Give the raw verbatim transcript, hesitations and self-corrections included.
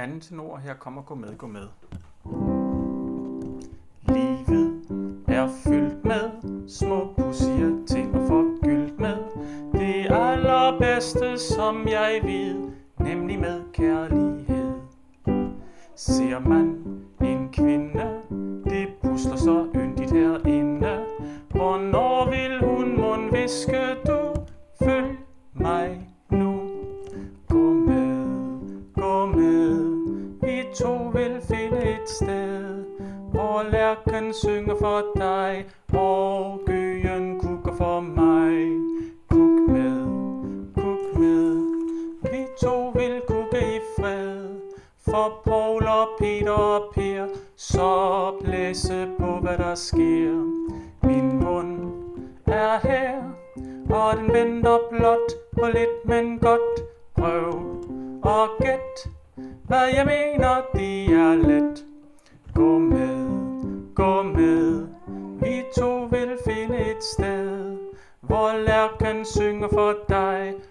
anden tenor. Her kommer Gå med, gå med. Livet er fyldt med små pudsige ting og forgyldt med det allerbedste, som jeg ved, nemlig med kærlighed. Ser man en kvinde, det pusler så yndigt herinde. Hvornår vil hun mon hviske du? Følg mig nu. Gå med, gå med, vi to vil finde et sted, hvor lærken synger for dig, og gøen kukker for mig. Kuk med, kuk med, vi to vil kukke i fred, for Paul og Peter og Per, så blæse på hvad der sker. Min mund er her, og den venter blot på lidt, men godt. Prøv og gæt, hvad jeg mener, det er let. Gå med, gå med, vi to vil finde et sted, hvor lærken synger for dig,